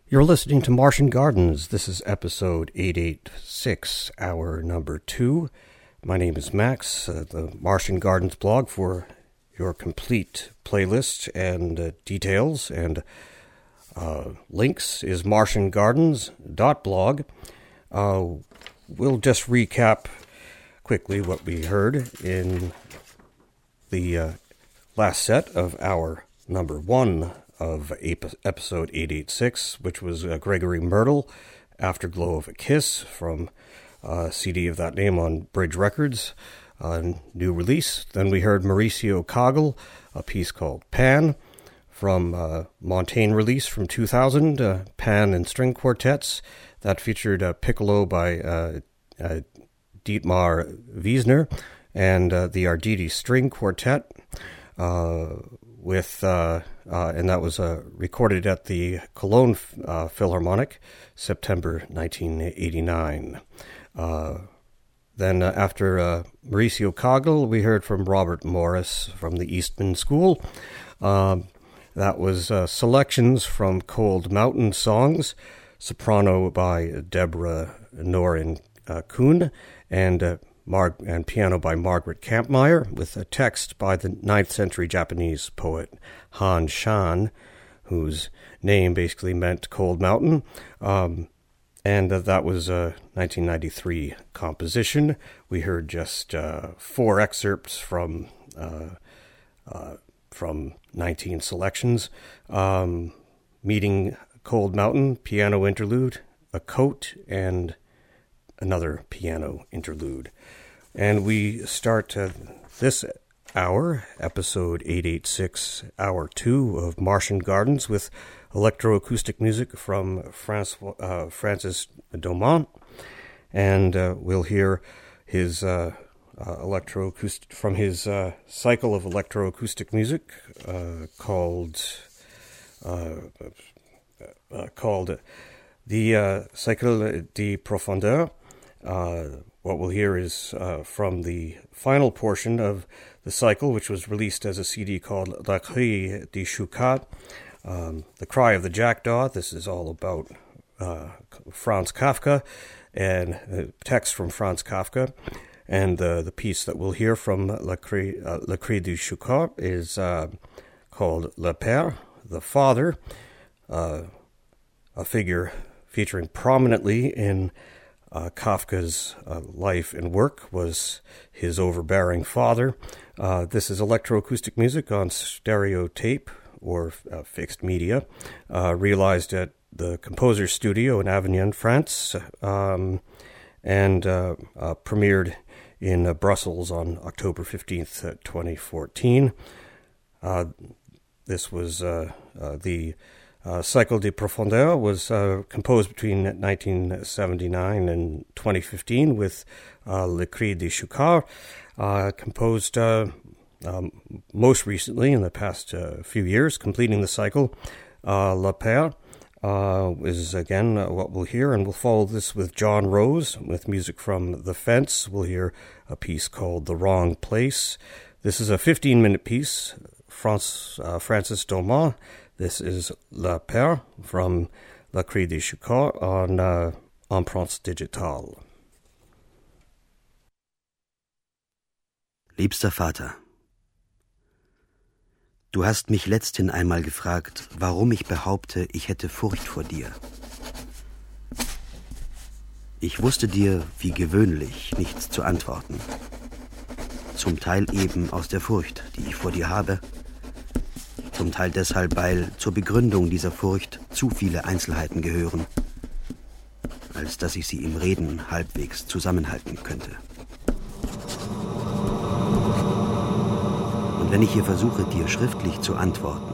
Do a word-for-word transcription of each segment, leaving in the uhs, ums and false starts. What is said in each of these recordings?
You're listening to Martian Gardens. This is episode eight eighty-six, hour number two. My name is Max, uh, the Martian Gardens blog for your complete playlist and uh, details and uh, links is martian gardens dot blog. Uh, we'll just recap quickly what we heard in the uh, last set of our number one of episode eight eighty-six, which was uh, Gregory Myrtle, Afterglow of a Kiss, from a C D of that name on Bridge Records, uh, new release. Then we heard Mauricio Kagel, a piece called Pan, from uh, Montaigne release from two thousand, uh, Pan and String Quartets. That featured a piccolo by uh, uh, Dietmar Wiesner and uh, the Arditi String Quartet, uh, with uh, uh, and that was uh, recorded at the Cologne uh, Philharmonic, September nineteen eighty-nine. Uh, then uh, after uh, Mauricio Kagel, we heard from Robert Morris from the Eastman School. Um, that was uh, selections from Cold Mountain Songs, soprano by Deborah Norin uh, Kuhn, and uh, Mar- and piano by Margaret Kampmeyer, with a text by the ninth century Japanese poet Han Shan, whose name basically meant Cold Mountain. Um, and uh, that was a nineteen ninety-three composition. We heard just uh, four excerpts from uh, uh, from nineteen selections. Um, Meeting Cold Mountain, piano interlude, a coat, and another piano interlude. And we start uh, this hour, episode eight eighty-six, hour two of Martian Gardens, with electroacoustic music from Francois, uh, Francis Domont. And uh, we'll hear his uh, uh, electroacoustic from his uh, cycle of electroacoustic music uh, called uh, uh, called the uh, Cycle de Profondeur. Uh, what we'll hear is uh, from the final portion of the cycle, which was released as a C D called La Cri du Choucat, um, The Cry of the Jackdaw. This is all about uh, Franz Kafka, and uh, text from Franz Kafka. And uh, the piece that we'll hear from La Cri, uh, La Cri du Choucat is uh, called Le Père, the Father, uh, a figure featuring prominently in Uh, Kafka's uh, life and work was his overbearing father. Uh, this is electroacoustic music on stereo tape or uh, fixed media, uh, realized at the Composer's Studio in Avignon, France, um, and uh, uh, premiered in uh, Brussels on October fifteenth, twenty fourteen. Uh, this was uh, uh, the Uh, Cycle de Profondeur was uh, composed between nineteen seventy-nine and twenty fifteen with uh, Le Cri du Choucat, uh, composed uh, um, most recently in the past uh, few years, completing the cycle. Uh, Le Père uh, is again uh, what we'll hear, and we'll follow this with John Rose with music from The Fence. We'll hear a piece called The Wrong Place. This is a fifteen-minute piece, France, uh, Francis Domont. This is Le Père from La Cri du Choucat on uh, Empreintes Digitales. Liebster Vater, du hast mich letzthin einmal gefragt, warum ich behaupte, ich hätte Furcht vor dir. Ich wusste dir, wie gewöhnlich, nichts zu antworten. Zum Teil eben aus der Furcht, die ich vor dir habe, zum Teil deshalb, weil zur Begründung dieser Furcht zu viele Einzelheiten gehören, als dass ich sie im Reden halbwegs zusammenhalten könnte. Und wenn ich hier versuche, dir schriftlich zu antworten,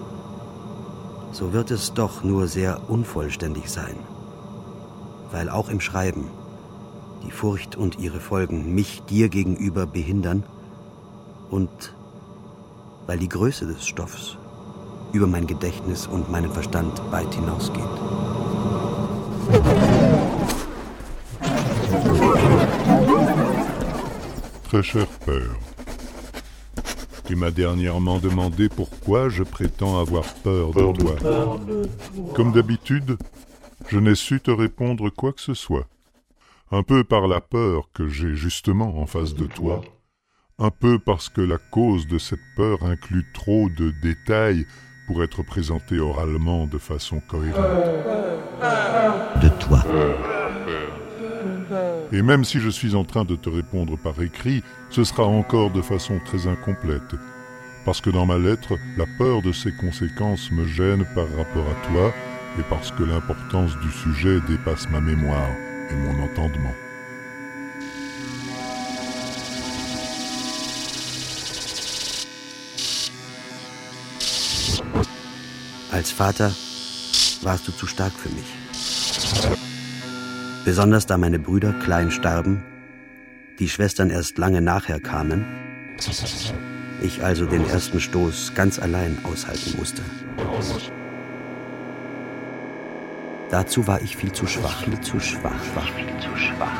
so wird es doch nur sehr unvollständig sein, weil auch im Schreiben die Furcht und ihre Folgen mich dir gegenüber behindern und weil die Größe des Stoffs über mein Gedächtnis und meinen Verstand weit hinausgeht. Très cher père, Tu m'as dernièrement demandé pourquoi je prétends avoir peur de toi. Comme d'habitude, je n'ai su te répondre quoi que ce soit. Un peu par la peur que j'ai justement en face de toi, un peu parce que la cause de cette peur inclut trop de détails pour être présentée oralement de façon cohérente. De toi. Et même si je suis en train de te répondre par écrit, ce sera encore de façon très incomplète. Parce que dans ma lettre, la peur de ses conséquences me gêne par rapport à toi et parce que l'importance du sujet dépasse ma mémoire et mon entendement. Als Vater warst du zu stark für mich. Besonders da meine Brüder klein starben, die Schwestern erst lange nachher kamen, ich also den ersten Stoß ganz allein aushalten musste. Dazu war ich viel zu schwach, viel zu schwach, schwach, viel zu schwach.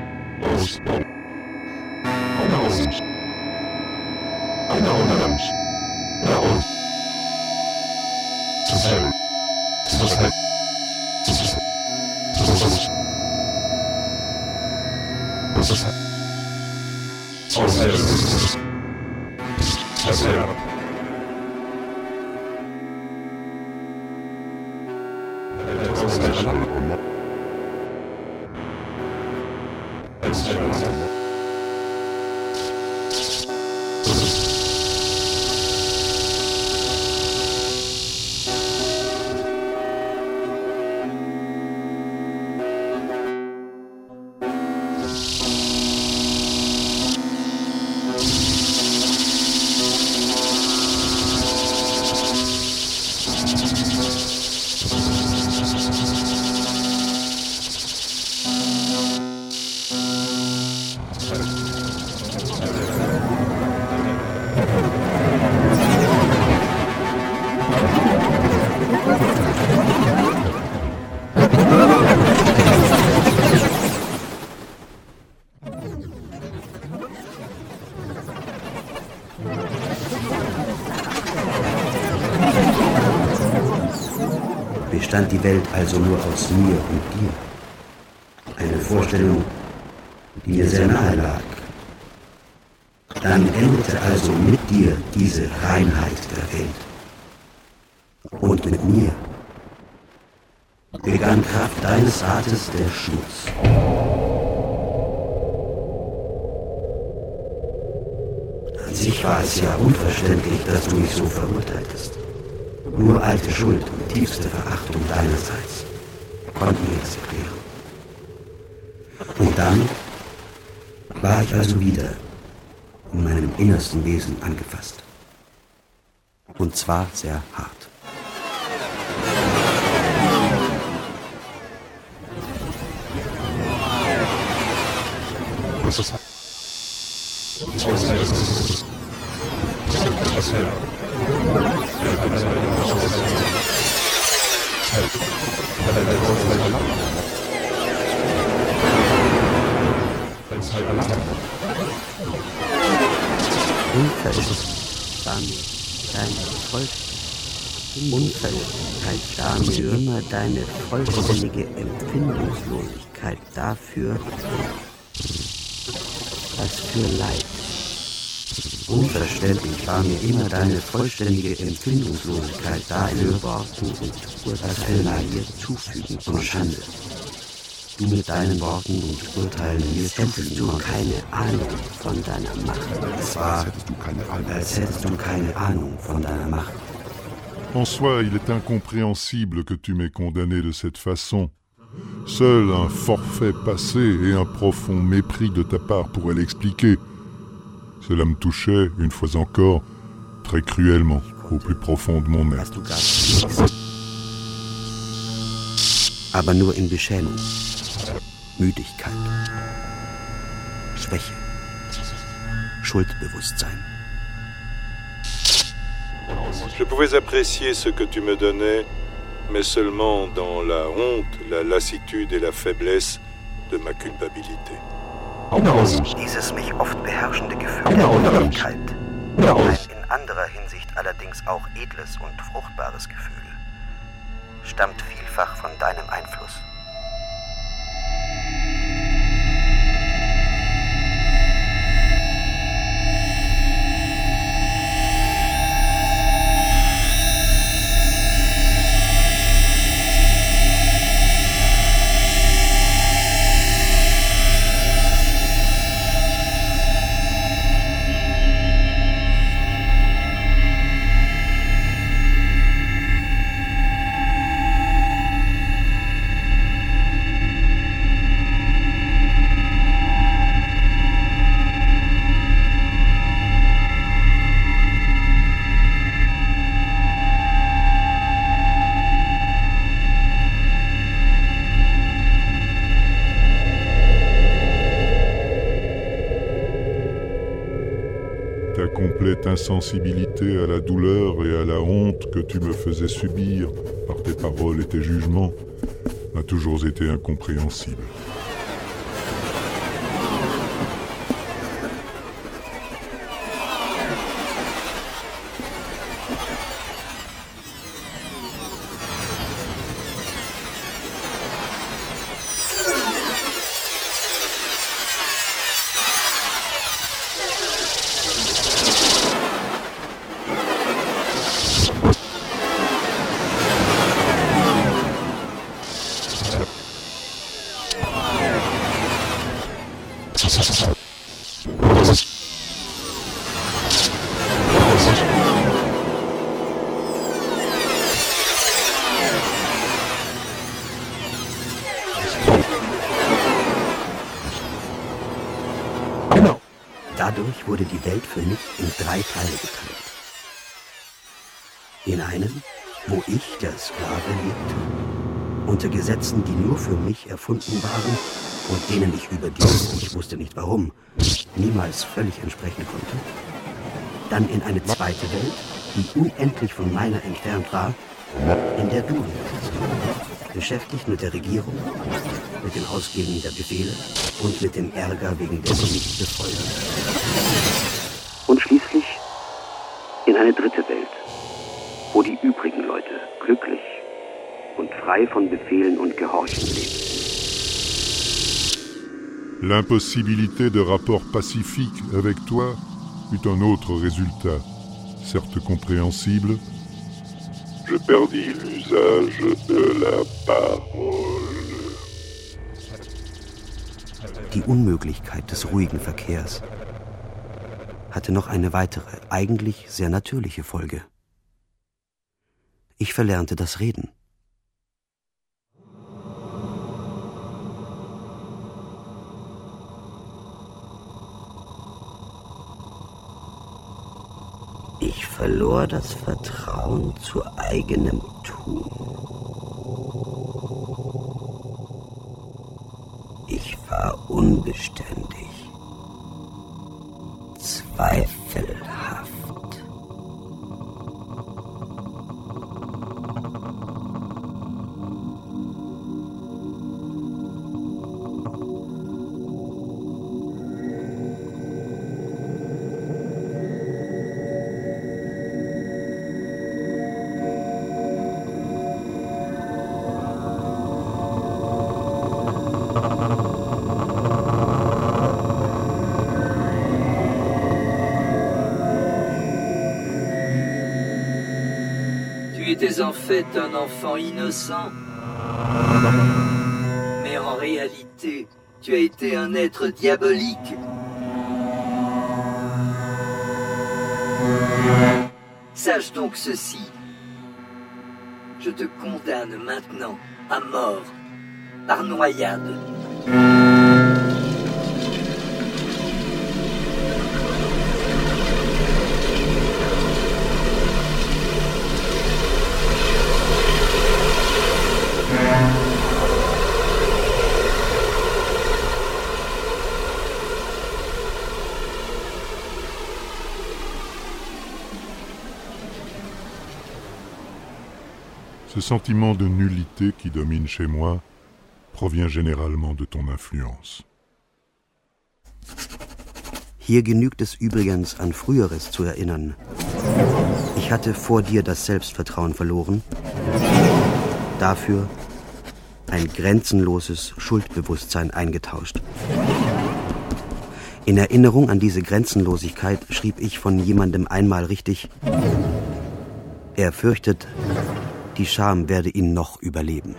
Bestand die Welt also nur aus mir und dir? Eine Vorstellung, die mir sehr nahe lag. Dann endete also mit dir diese Reinheit der Welt. Und mit mir begann Kraft deines Rates der Schmutz. An sich war es ja unverständlich, dass du mich so verurteiltest. Nur alte Schuld und tiefste Verachtung deinerseits konnten mir das erklären. Und dann war ich also wieder in meinem innersten Wesen angefasst. Und zwar sehr hart. Was ist das? Unverständlichkeit war mir immer deine vollständige Empfindungslosigkeit dafür, was für Leid. Unverständlich war mir immer deine vollständige Empfindungslosigkeit dafür, Worten und was für Leid zufügen und Schande. Du mit deinen Worten und Urteilen, als hättest du keine Ahnung von deiner Macht. Es war, als hättest du keine Ahnung von deiner Macht. En soi, il est incompréhensible que tu m'aies condamné de cette façon. Seul un forfait passé et un profond mépris de ta part pourraient l'expliquer. Cela me touchait, une fois encore, très cruellement, au plus profond de mon être. Aber nur in Beschämung, Müdigkeit, Schwäche, Schuldbewusstsein. Je pouvais apprécier ce que tu me donnais, mais seulement dans la honte, la lassitude et la faiblesse de ma culpabilité. Dieses mich oft beherrschende Gefühl der Unfähigkeit, anderer Hinsicht allerdings auch edles und fruchtbares Gefühl, stammt vielfach von deinem Einfluss. Ta complète insensibilité à la douleur et à la honte que tu me faisais subir par tes paroles et tes jugements m'a toujours été incompréhensible. Dadurch wurde die Welt für mich in drei Teile geteilt. In einen, wo ich, der Sklave, lebte, unter Gesetzen, die nur für mich erfunden waren und denen ich überdies, ich wusste nicht warum, niemals völlig entsprechen konnte. Dann in eine zweite Welt, die unendlich von meiner entfernt war, in der du lebst. Beschäftigt mit der Regierung, mit dem Ausgeben der Befehle und mit dem Ärger wegen dessen nicht befolgen. Und schließlich in eine dritte Welt, wo die übrigen Leute glücklich und frei von Befehlen und Gehorchen leben. L'impossibilité de rapport pacifique avec toi eut un autre résultat, certes compréhensible. Je perdis l'usage de la parole. Die Unmöglichkeit des ruhigen Verkehrs hatte noch eine weitere, eigentlich sehr natürliche Folge. Ich verlernte das Reden. Ich verlor das Vertrauen zu eigenem Tun. Ich war unbeständig, zweifelhaft. Tu étais en fait un enfant innocent. Mais en réalité, tu as été un être diabolique. Sache donc ceci. Je te condamne maintenant à mort par noyade. Ce sentiment de nullité qui domine chez moi provient généralement de ton influence. Hier genügt es übrigens, an Früheres zu erinnern, Ich hatte vor dir das Selbstvertrauen verloren, dafür ein grenzenloses Schuldbewusstsein eingetauscht. In Erinnerung an diese Grenzenlosigkeit schrieb ich von jemandem einmal richtig: Er fürchtet, die Scham werde ihn noch überleben.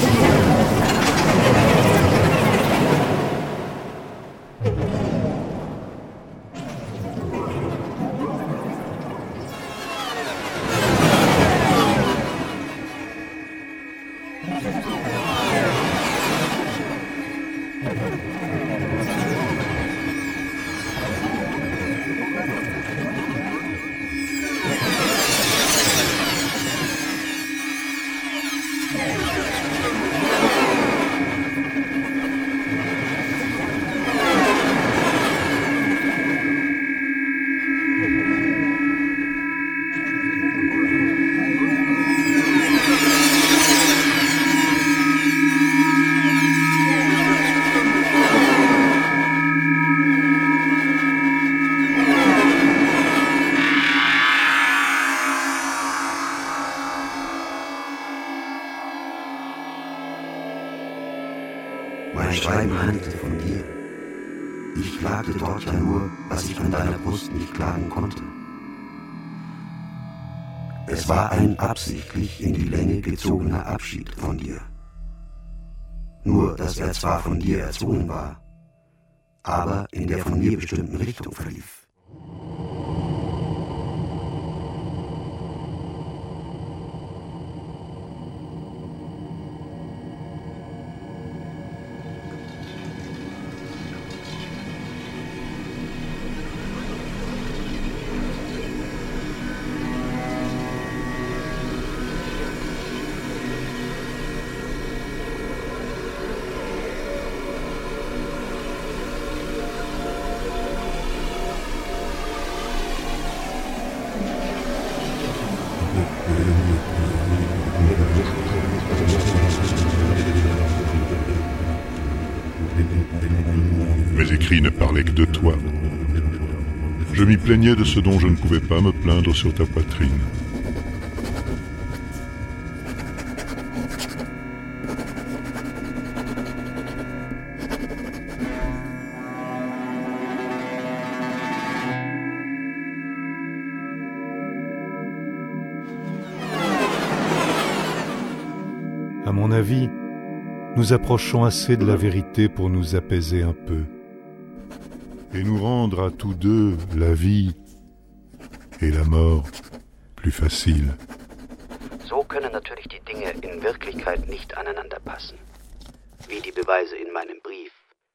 Mein Schreiben handelte von dir. Ich klagte dort ja nur, was ich an deiner Brust nicht klagen konnte. Es war ein absichtlich in die Länge gezogener Abschied von dir. Nur, dass er zwar von dir erzwungen war, aber in der von mir bestimmten Richtung verlief. Mes écrits ne parlaient que de toi. Je m'y plaignais de ce dont je ne pouvais pas me plaindre sur ta poitrine. À mon avis, nous approchons assez de la vérité pour nous apaiser un peu. Et nous rendre à tous deux la vie et la mort plus facile. So können natürlich die Dinge in Wirklichkeit nicht aneinander passen, wie die Beweise in meinem Brief.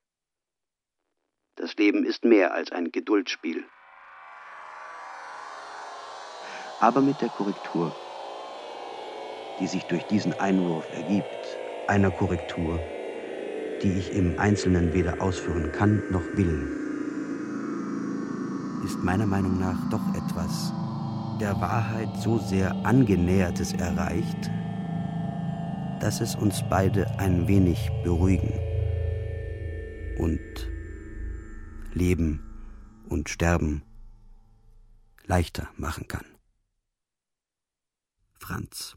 Das Leben ist mehr als ein Geduldsspiel. Aber mit der Korrektur, die sich durch diesen Einwurf ergibt, einer Korrektur, die ich im Einzelnen weder ausführen kann noch will, ist meiner Meinung nach doch etwas der Wahrheit so sehr Angenähertes erreicht, dass es uns beide ein wenig beruhigen und Leben und Sterben leichter machen kann. Franz.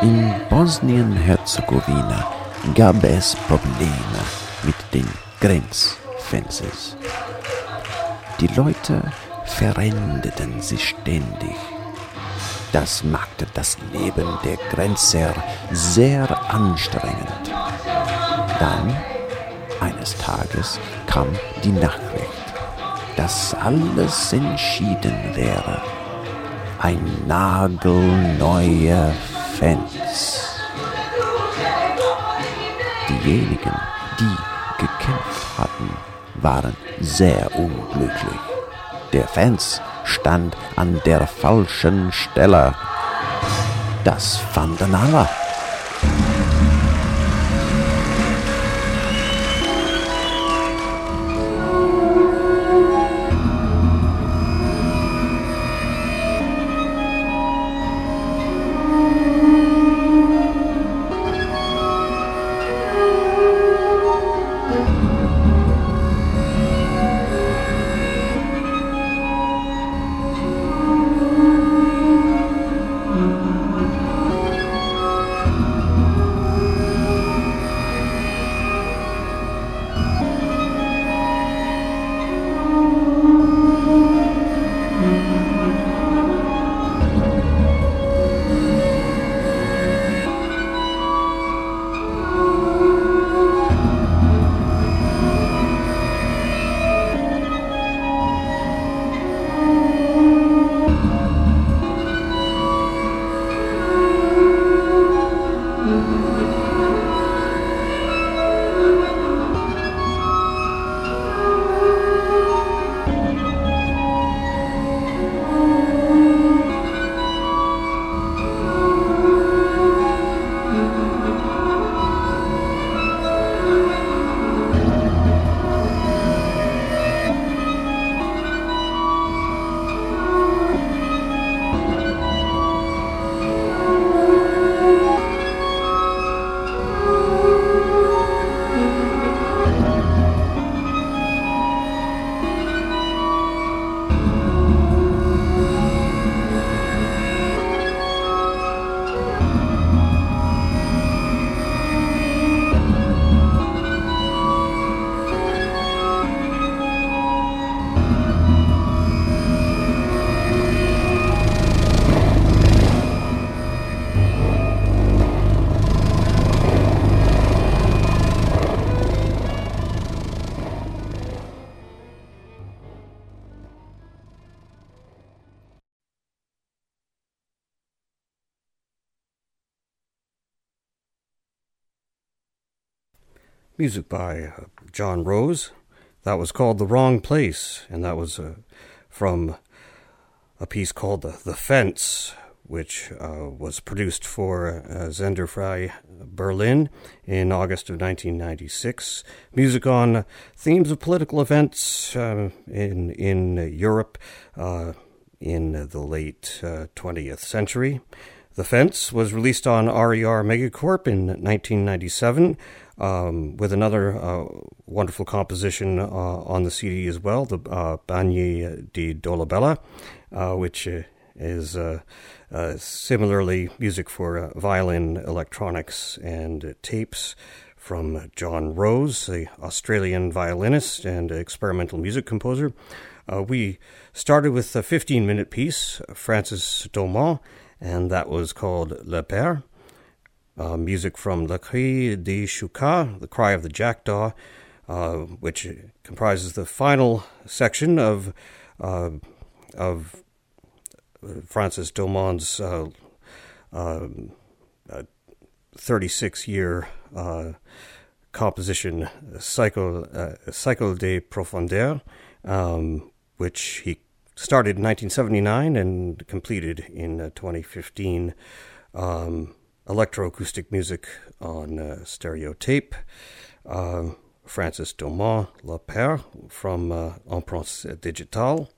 In Bosnien-Herzegowina gab es Probleme mit den Grenzfences. Die Leute veränderten sich ständig. Das machte das Leben der Grenzer sehr anstrengend. Dann, eines Tages, kam die Nachricht, dass alles entschieden wäre. Ein nagelneuer Fence. Diejenigen, die gekämpft hatten, waren sehr unglücklich. Der Fence stand an der falschen Stelle. Das fanden alle. Music by John Rose. That was called The Wrong Place, and that was uh, from a piece called The, the Fence, which uh, was produced for uh, Senderfrei Berlin in August of nineteen ninety-six. Music on themes of political events uh, in, in Europe uh, in the late uh, twentieth century. The Fence was released on R E R Megacorp in nineteen ninety-seven, um, with another uh, wonderful composition uh, on the C D as well, the uh, Bagni di Dolabella, uh, which uh, is uh, uh, similarly music for uh, violin, electronics, and uh, tapes from John Rose, the Australian violinist and experimental music composer. Uh, we started with a fifteen-minute piece, Francis Domont, and that was called Le Père. Uh, music from Le Cri des Choucas, The Cry of the Jackdaw, uh, which comprises the final section of uh, of Francis Domont's uh, uh, uh, thirty-six-year uh, composition, Cycle, uh, Cycle des Profondeurs, um, which he started in nineteen seventy-nine and completed in uh, twenty fifteen. Um, electroacoustic music on uh, stereo tape. Uh, Francis Domont, Le Père, from uh, Empreintes Digitales.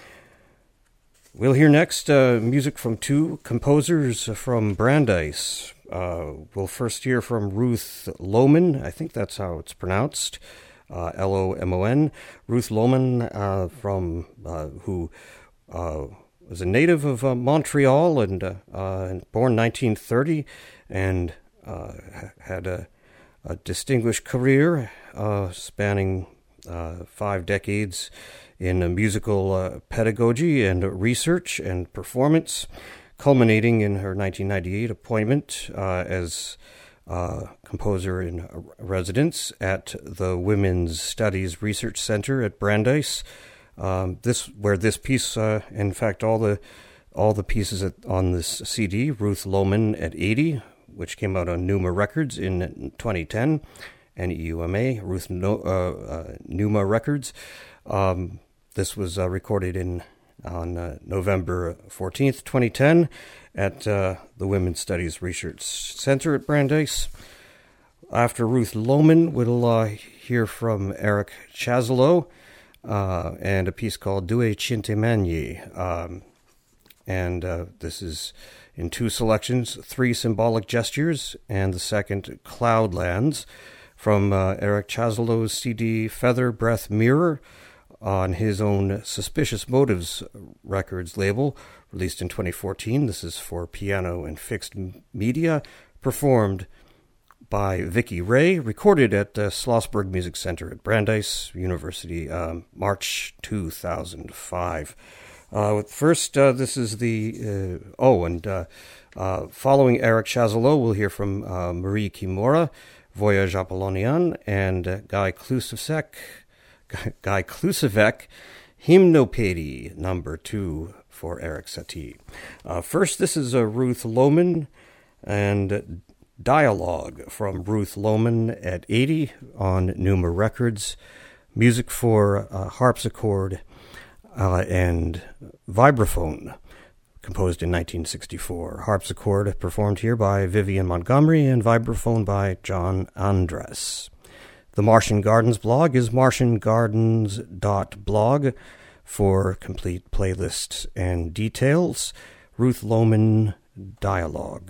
We'll hear next uh, music from two composers from Brandeis. Uh, we'll first hear from Ruth Lohman, I think that's how it's pronounced, uh, L O M O N. Ruth Lohman, uh, from uh, who uh, was a native of uh, Montreal and uh, uh, born nineteen thirty, and uh, had a, a distinguished career uh, spanning uh, five decades in uh, musical uh, pedagogy and research and performance, culminating in her nineteen ninety-eight appointment uh, as uh, composer in residence at the Women's Studies Research Center at Brandeis. Um, this where this piece, uh, in fact, all the all the pieces at, on this C D, Ruth Loman at eighty, which came out on Numa Records in twenty ten, N E U M A, Ruth no, uh, uh, Numa Records. Um, this was uh, recorded in on uh, November fourteenth, twenty ten, at uh, the Women's Studies Research Center at Brandeis. After Ruth Loman, we'll uh, hear from Eric Chazalo, Uh, and a piece called Due Cintemani. Um, and uh, this is in two selections, Three Symbolic Gestures, and the second, Cloudlands, from uh, Eric Chazalo's C D Feather Breath Mirror on his own Suspicious Motives Records label, released in twenty fourteen. This is for piano and fixed media, performed by Vicky Ray, recorded at uh, Schlossberg Music Center at Brandeis University, um, March two thousand five. Uh, first, uh, this is the, uh, oh, and uh, uh, following Eric Chazalo, we'll hear from uh, Marie Kimura, Voyage Apollonian, and uh, Guy Klusevek, Guy Klusevek, Hymnopédie, number two for Eric Satie. Uh, first, this is uh, Ruth Loman, and Dialogue from Ruth Loman at eighty on Numa Records. Music for uh, harpsichord uh, and vibraphone, composed in nineteen sixty-four. Harpsichord performed here by Vivian Montgomery and vibraphone by John Andres. The Martian Gardens blog is martian gardens dot blog for complete playlists and details. Ruth Loman, Dialogue.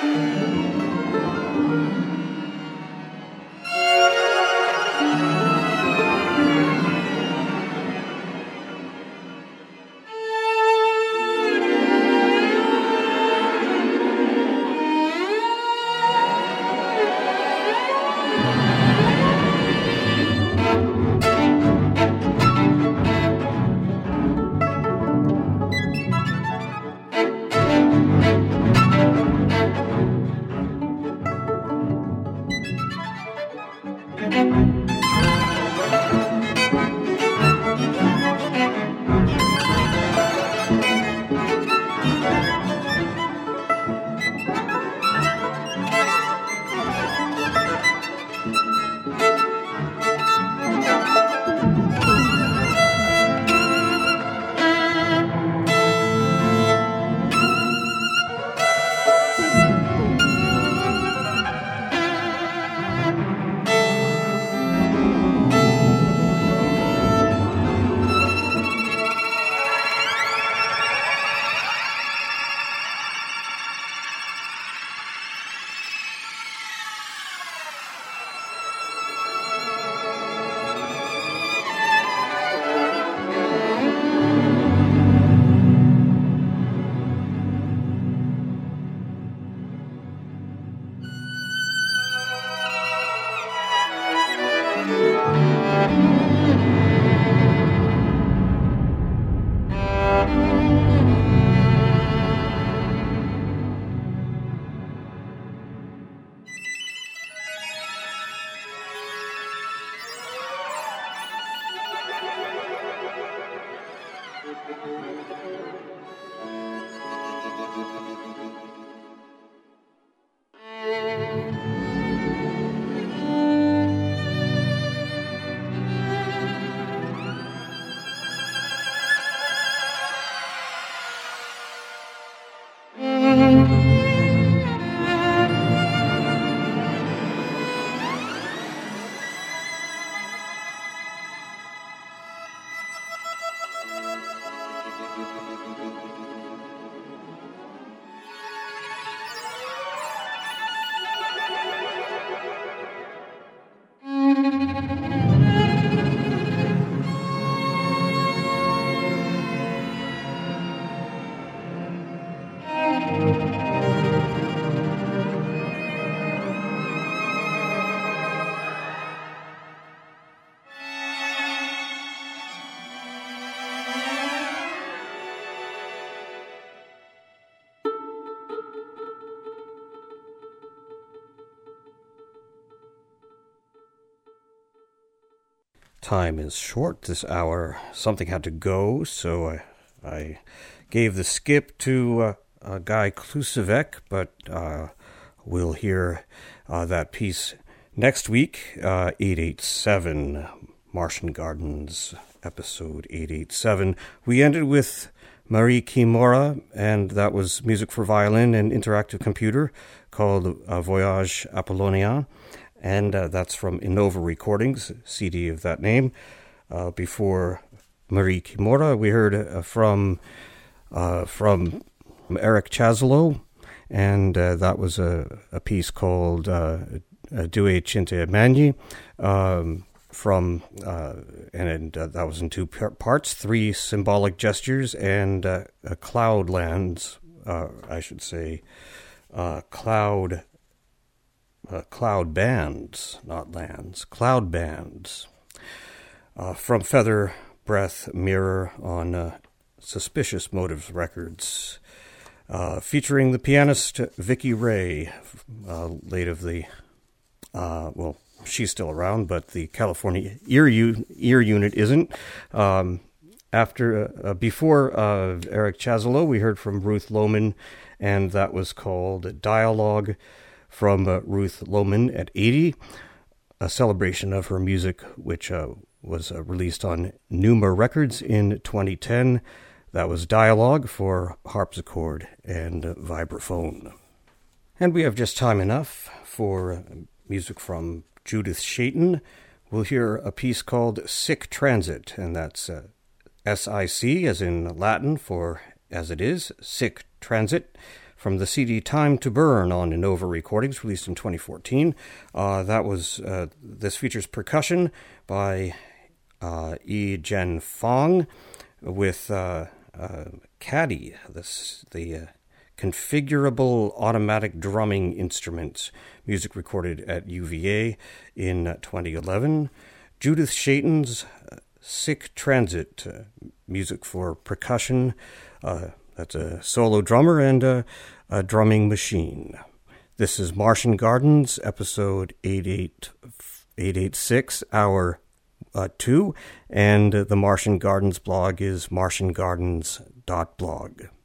Time is short this hour. Something had to go, so I, I gave the skip to uh, uh, Guy Klusevec, but uh, we'll hear uh, that piece next week, uh, eight eighty-seven, Martian Gardens, episode eight eighty-seven. We ended with Marie Kimura, and that was music for violin and interactive computer called uh, Voyage Apollonien. And uh, that's from Innova Recordings, C D of that name. Uh, before Marie Kimura, we heard uh, from uh, from Eric Chazolo, and uh, that was a, a piece called uh, Due Cinte Magni, um, from uh, and uh, that was in two parts: three symbolic gestures and uh, a Cloudlands, uh, I should say, uh, cloud. Uh, cloud bands, not lands, cloud bands, uh, from Feather, Breath, Mirror on uh, Suspicious Motives Records, uh, featuring the pianist Vicky Ray, uh, late of the, uh, well, she's still around, but the California Ear, U- Ear Unit isn't. Um, after, uh, before uh, Eric Chazolo, we heard from Ruth Lohman, and that was called Dialogue, from uh, Ruth Lohman at eighty, a celebration of her music, which uh, was uh, released on Numa Records in twenty ten. That was Dialogue for harpsichord and uh, vibraphone. And we have just time enough for uh, music from Judith Shayton. We'll hear a piece called Sic Transit, and that's uh, S I C as in Latin for as it is, Sic Transit, from the C D Time to Burn on Innova Recordings, released in twenty fourteen. Uh, that was, uh, this features percussion by uh, E. Jen Fong with uh, uh, Caddy, this, the uh, configurable automatic drumming instrument, music recorded at U V A in uh, twenty eleven. Judith Shaiton's uh, Sick Transit, uh, music for percussion. Uh, that's a solo drummer and a, a drumming machine. This is Martian Gardens, episode eight eight eighty-six, hour uh, two, and the Martian Gardens blog is martian gardens dot blog.